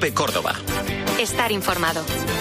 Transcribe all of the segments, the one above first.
COPE Córdoba. Estar informado.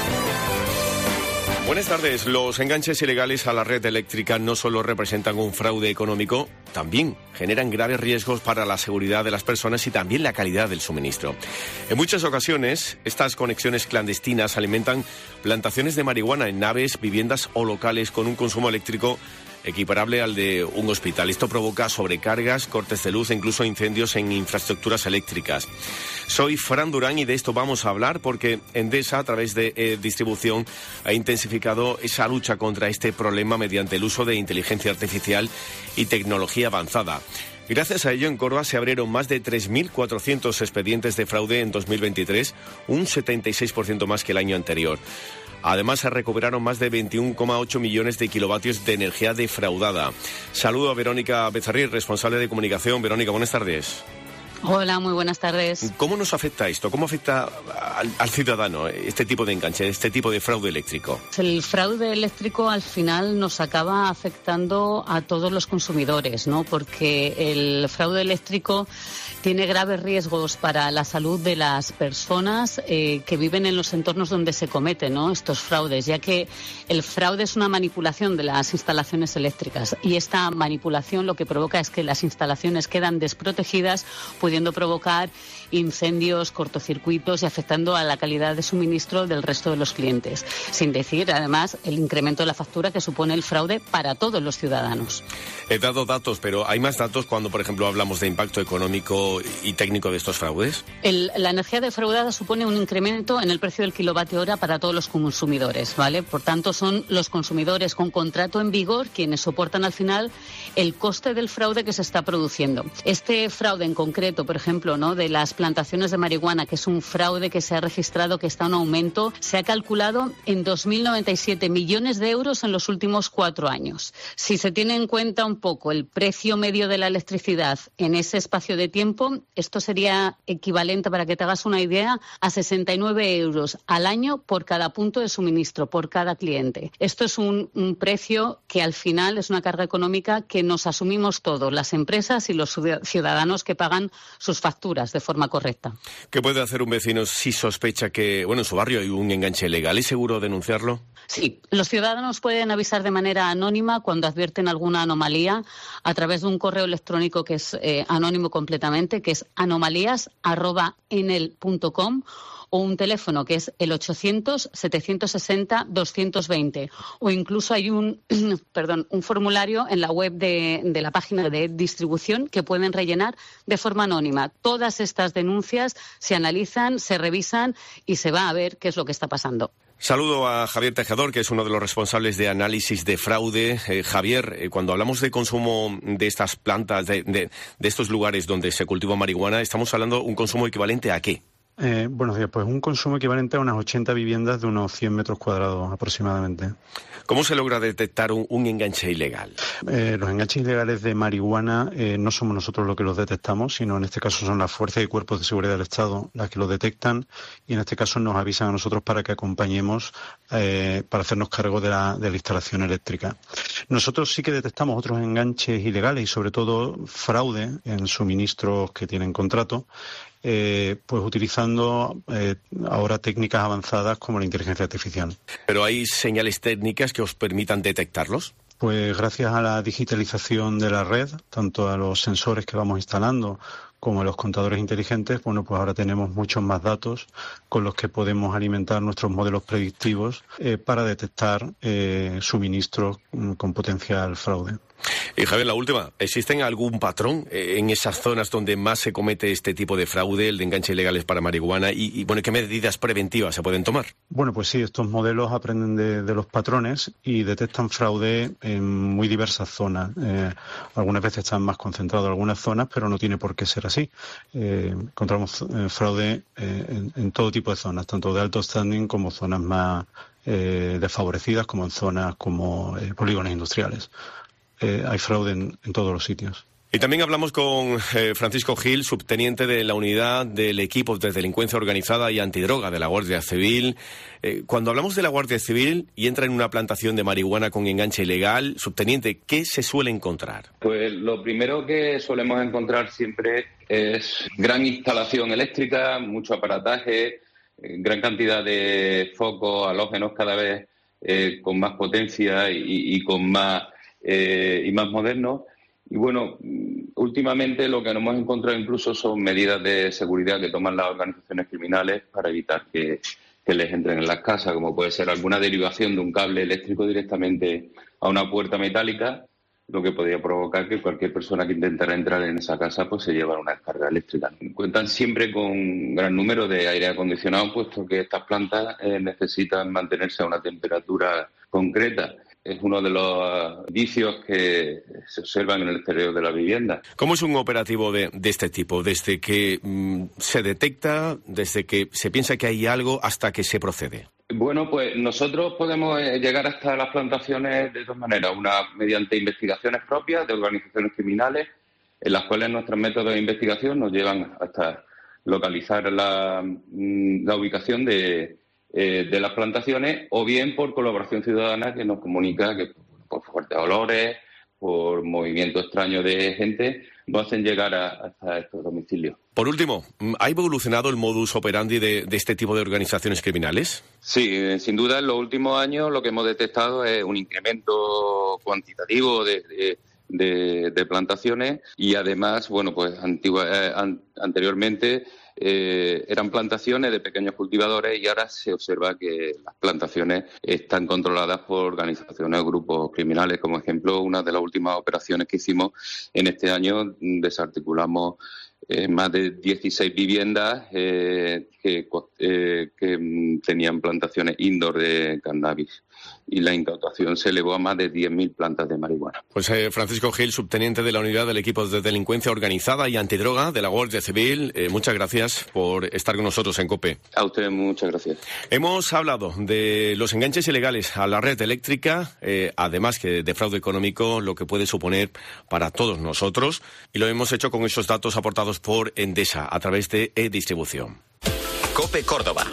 Buenas tardes. Los enganches ilegales a la red eléctrica no solo representan un fraude económico, también generan graves riesgos para la seguridad de las personas y también la calidad del suministro. En muchas ocasiones, estas conexiones clandestinas alimentan plantaciones de marihuana en naves, viviendas o locales con un consumo eléctrico equiparable al de un hospital. Esto provoca sobrecargas, cortes de luz e incluso incendios en infraestructuras eléctricas. Soy Fran Durán y de esto vamos a hablar porque Endesa, a través de distribución, ha intensificado esa lucha contra este problema mediante el uso de inteligencia artificial y tecnología avanzada. Gracias a ello, en Córdoba se abrieron más de 3.400 expedientes de fraude en 2023, un 76% más que el año anterior. Además, se recuperaron más de 21,8 millones de kilovatios de energía defraudada. Saludo a Verónica Becerril, responsable de comunicación. Verónica, buenas tardes. Hola, muy buenas tardes. ¿Cómo nos afecta esto? ¿Cómo afecta al ciudadano este tipo de enganche, este tipo de fraude eléctrico? El fraude eléctrico al final nos acaba afectando a todos los consumidores, ¿no? Porque el fraude eléctrico tiene graves riesgos para la salud de las personas que viven en los entornos donde se cometen, ¿no?, estos fraudes, ya que el fraude es una manipulación de las instalaciones eléctricas y esta manipulación lo que provoca es que las instalaciones quedan desprotegidas, pudiendo provocar incendios, cortocircuitos y afectando a la calidad de suministro del resto de los clientes. Sin decir, además, el incremento de la factura que supone el fraude para todos los ciudadanos. He dado datos, pero ¿hay más datos cuando, por ejemplo, hablamos de impacto económico y técnico de estos fraudes? La energía defraudada supone un incremento en el precio del kilovatio hora para todos los consumidores, ¿vale? Por tanto, son los consumidores con contrato en vigor quienes soportan al final el coste del fraude que se está produciendo. Este fraude en concreto, por ejemplo, ¿no?, de las plantaciones de marihuana, que es un fraude que se ha registrado, que está en aumento, se ha calculado en 2.097 millones de euros en los últimos 4 años. Si se tiene en cuenta un poco el precio medio de la electricidad en ese espacio de tiempo, esto sería equivalente, para que te hagas una idea, a 69 euros al año por cada punto de suministro, por cada cliente. Esto es un precio que al final es una carga económica que nos asumimos todos, las empresas y los ciudadanos que pagan sus facturas de forma correcta. ¿Qué puede hacer un vecino si sospecha que, en su barrio hay un enganche ilegal? ¿Es seguro denunciarlo? Sí, los ciudadanos pueden avisar de manera anónima cuando advierten alguna anomalía a través de un correo electrónico que es anónimo completamente, que es anomalías@enel.com, o un teléfono que es el 800-760-220, o incluso hay un formulario en la web de la página de distribución que pueden rellenar de forma anónima. Todas estas denuncias se analizan, se revisan y se va a ver qué es lo que está pasando. Saludo a Javier Tejedor, que es uno de los responsables de análisis de fraude. Javier, cuando hablamos de consumo de estas plantas, de estos lugares donde se cultiva marihuana, estamos hablando de un consumo equivalente ¿a qué? Buenos días, pues un consumo equivalente a unas 80 viviendas de unos 100 metros cuadrados aproximadamente. ¿Cómo se logra detectar un enganche ilegal? Los enganches ilegales de marihuana no somos nosotros los que los detectamos, sino en este caso son las fuerzas y cuerpos de seguridad del Estado las que los detectan, y en este caso nos avisan a nosotros para que acompañemos, para hacernos cargo de la instalación eléctrica. Nosotros sí que detectamos otros enganches ilegales y sobre todo fraude en suministros que tienen contrato, pues utilizando ahora técnicas avanzadas como la inteligencia artificial. ¿Pero hay señales técnicas que os permitan detectarlos? Pues gracias a la digitalización de la red, tanto a los sensores que vamos instalando como a los contadores inteligentes, pues ahora tenemos muchos más datos con los que podemos alimentar nuestros modelos predictivos para detectar suministros con potencial fraude. Y Javier, la última, ¿existen algún patrón en esas zonas donde más se comete este tipo de fraude, el de enganches ilegales para marihuana? Y qué medidas preventivas se pueden tomar? Bueno, pues sí, estos modelos aprenden de los patrones y detectan fraude en muy diversas zonas. Algunas veces están más concentrados en algunas zonas, pero no tiene por qué ser así. Encontramos fraude en todo tipo de zonas, tanto de alto standing como zonas más desfavorecidas, como en zonas como polígonos industriales. Hay fraude en todos los sitios. Y también hablamos con Francisco Gil, subteniente de la unidad del equipo de delincuencia organizada y antidroga de la Guardia Civil. Cuando hablamos de la Guardia Civil y entra en una plantación de marihuana con enganche ilegal, subteniente, ¿qué se suele encontrar? Pues lo primero que solemos encontrar siempre es gran instalación eléctrica, mucho aparataje, gran cantidad de focos halógenos cada vez con más potencia y con más y más modernos. Y bueno, últimamente lo que nos hemos encontrado incluso son medidas de seguridad que toman las organizaciones criminales para evitar que les entren en las casas, como puede ser alguna derivación de un cable eléctrico directamente a una puerta metálica, lo que podría provocar que cualquier persona que intentara entrar en esa casa pues se llevara una descarga eléctrica. Cuentan siempre con un gran número de aire acondicionado, puesto que estas plantas necesitan mantenerse a una temperatura concreta. Es uno de los indicios que se observan en el exterior de la vivienda. ¿Cómo es un operativo de este tipo? Desde que se detecta, desde que se piensa que hay algo, hasta que se procede. Bueno, pues nosotros podemos llegar hasta las plantaciones de dos maneras. Una, mediante investigaciones propias de organizaciones criminales, en las cuales nuestros métodos de investigación nos llevan hasta localizar la ubicación de las plantaciones, o bien por colaboración ciudadana que nos comunica que por fuertes olores, por movimiento extraño de gente, nos hacen llegar hasta estos domicilios. Por último, ¿ha evolucionado el modus operandi de este tipo de organizaciones criminales? Sí, sin duda en los últimos años lo que hemos detectado es un incremento cuantitativo de plantaciones y además, bueno, pues anteriormente eran plantaciones de pequeños cultivadores y ahora se observa que las plantaciones están controladas por organizaciones o grupos criminales. Como ejemplo, una de las últimas operaciones que hicimos en este año, desarticulamos más de 16 viviendas que tenían plantaciones indoor de cannabis, y la incautación se elevó a más de 10.000 plantas de marihuana. Pues Francisco Gil, subteniente de la unidad del equipo de delincuencia organizada y antidroga de la Guardia Civil, muchas gracias por estar con nosotros en COPE. A ustedes muchas gracias. Hemos hablado de los enganches ilegales a la red eléctrica, además que de fraude económico, lo que puede suponer para todos nosotros, y lo hemos hecho con esos datos aportados por Endesa a través de e-distribución. COPE Córdoba.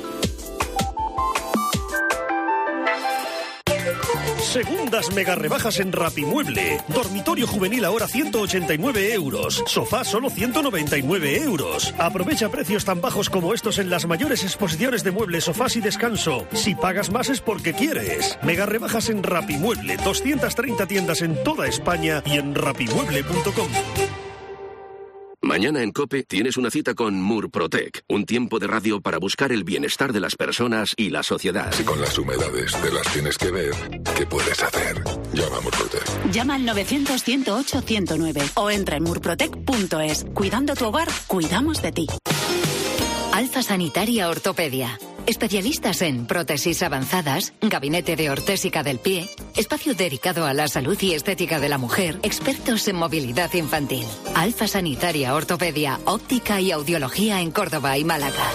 Segundas mega rebajas en Rapimueble. Dormitorio juvenil ahora 189 euros. Sofá solo 199 euros. Aprovecha precios tan bajos como estos en las mayores exposiciones de muebles, sofás y descanso. Si pagas más es porque quieres. Mega rebajas en Rapimueble. 230 tiendas en toda España y en rapimueble.com. Mañana en COPE tienes una cita con Murprotec, un tiempo de radio para buscar el bienestar de las personas y la sociedad. Si con las humedades te las tienes que ver, ¿qué puedes hacer? Llama a Murprotec. Llama al 900-108-109 o entra en murprotec.es. Cuidando tu hogar, cuidamos de ti. Alfa Sanitaria Ortopedia. Especialistas en prótesis avanzadas, gabinete de ortésica del pie, espacio dedicado a la salud y estética de la mujer, expertos en movilidad infantil. Alfa Sanitaria Ortopedia, óptica y audiología en Córdoba y Málaga.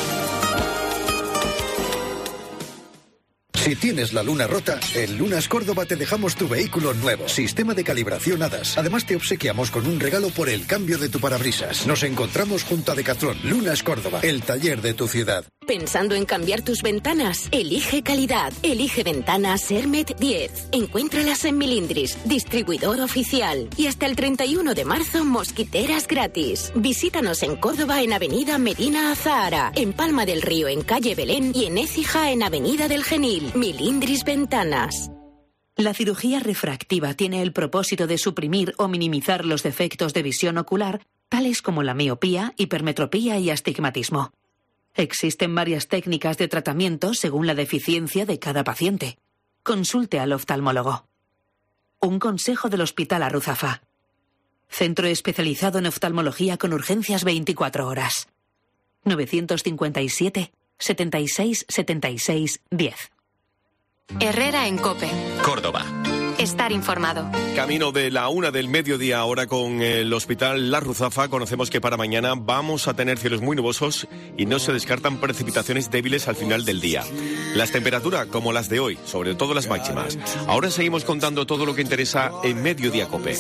Si tienes la luna rota, en Lunas Córdoba te dejamos tu vehículo nuevo. Sistema de calibración HADAS. Además te obsequiamos con un regalo por el cambio de tu parabrisas. Nos encontramos junto a Decathlon. Lunas Córdoba, el taller de tu ciudad. ¿Pensando en cambiar tus ventanas? Elige calidad. Elige ventanas Hermet 10. Encuéntralas en Milindris, distribuidor oficial. Y hasta el 31 de marzo, mosquiteras gratis. Visítanos en Córdoba en Avenida Medina Azahara, en Palma del Río en calle Belén y en Écija en Avenida del Genil. Milindris Ventanas. La cirugía refractiva tiene el propósito de suprimir o minimizar los defectos de visión ocular, tales como la miopía, hipermetropía y astigmatismo. Existen varias técnicas de tratamiento según la deficiencia de cada paciente. Consulte al oftalmólogo. Un consejo del Hospital Arruzafa. Centro especializado en oftalmología con urgencias 24 horas. 957 76 76 10. Herrera en COPE. Córdoba. Estar informado. Camino de la 1 del mediodía ahora con el Hospital La Ruzafa. Conocemos que para mañana vamos a tener cielos muy nubosos y no se descartan precipitaciones débiles al final del día. Las temperaturas como las de hoy, sobre todo las máximas. Ahora seguimos contando todo lo que interesa en Mediodía COPE.